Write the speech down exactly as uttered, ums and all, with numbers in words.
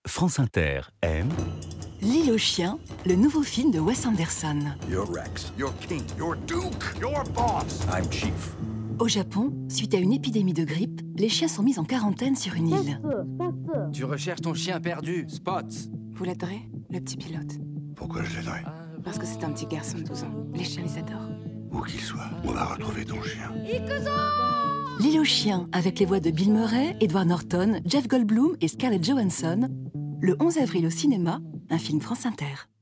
France Inter aime L'île aux chiens, le nouveau film de Wes Anderson. You're Rex. You're King. You're Duke. You're Boss. I'm Chief. Au Japon, suite à une épidémie de grippe, les chiens sont mis en quarantaine sur une île. Tu recherches ton chien perdu, Spots. Vous l'aiderez, le petit pilote? Pourquoi je l'aiderais? Parce que c'est un petit garçon de douze ans. Les chiens les adorent. Où qu'il soit, on va retrouver ton chien. L'île aux chiens, avec les voix de Bill Murray, Edward Norton, Jeff Goldblum et Scarlett Johansson, le onze avril au cinéma, un film France Inter.